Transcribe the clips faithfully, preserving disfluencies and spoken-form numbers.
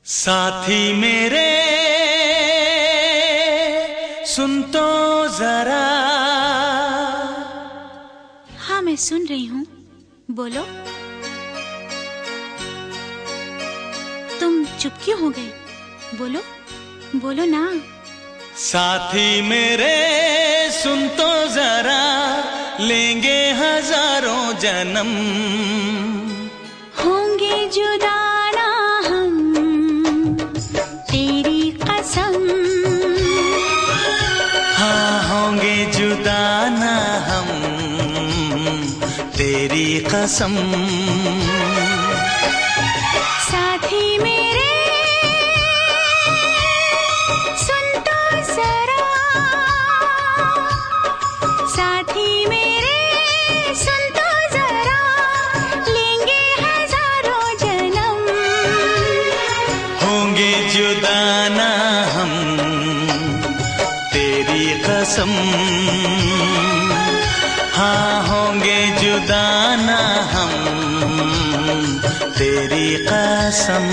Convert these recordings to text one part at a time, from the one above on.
साथी मेरे सुन तो जरा। हाँ मैं सुन रही हूँ, बोलो। तुम चुप क्यों हो गए? बोलो बोलो ना। साथी मेरे सुन तो जरा, लेंगे हजारों जन्म, होंगे जुदा ना हम, तेरी कसम। हाँ होंगे जुदा ना हम, तेरी कसम। साथी मेरे सुन तो जरा, साथी मेरे सुन तो जरा, लेंगे हजारों जन्म, होंगे जुदा ना हम, तेरी कसम। हाँ होंगे जुदा ना हम, तेरी कसम।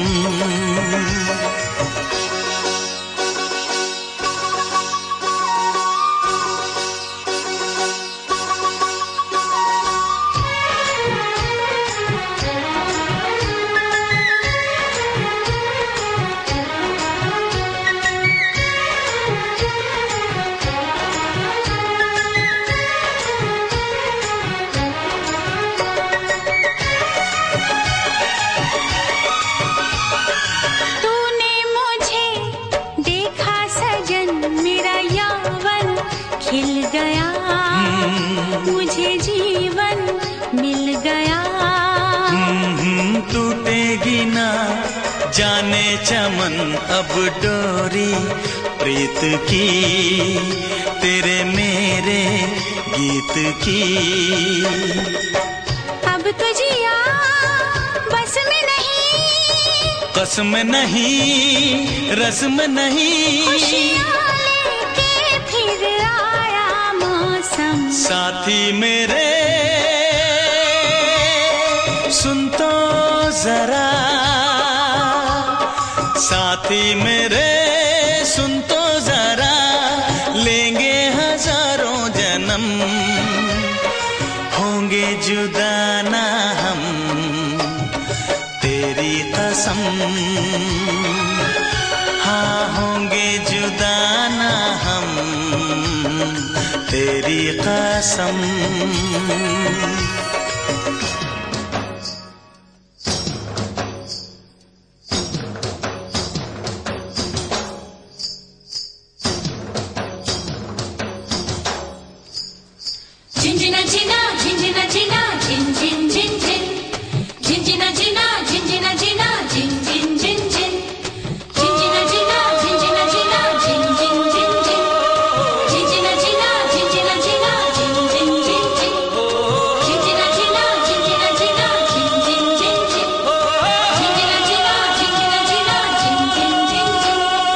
खिल गया मुझे जीवन मिल गया। टूटेगी ना जाने चमन अब डोरी प्रीत की, तेरे मेरे गीत की। अब तो जिया बस में नहीं, कसम नहीं रस्म नहीं, खुशियाँ लेके फिर आया मौसम। साथी मेरे सुन तो जरा, साथी मेरे सुन तो जरा, लेंगे हजारों जन्म, होंगे जुदा ना हम, तेरी कसम। हाँ होंगे जुदा ना हम, तेरी कसम। झिंझिना झिना झिंझिना झिना झिन झिन झिन झिन, झिंझिना झिना झिंझिना झिना झिन झिन झिन झिन, झिंझिना झिना झिंझिना झिना झिन झिन झिन झिन, झिंझिना झिना झिंझिना झिना झिन झिन झिन झिन, झिंझिना झिना झिंझिना झिना झिन झिन झिन झिन, झिंझिना झिना झिंझिना झिना झिन झिन झिन झिन।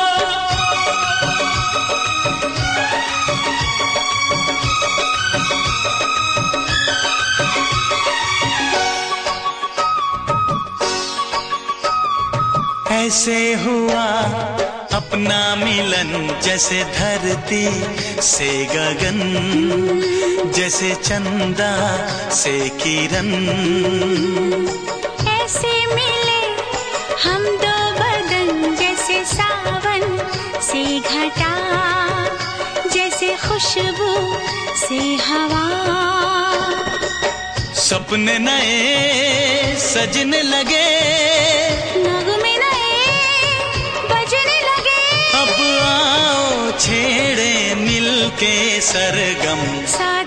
ऐसे हुआ अपना मिलन, जैसे धरती से गगन, जैसे चंदा से किरण। ऐसे मिले हम दो बदन, जैसे सावन से घटा, जैसे खुशबू से हवा। सपने नए सजने लगे, नगमे नए बजने लगे, अब आओ छेड़े मिलके सरगम।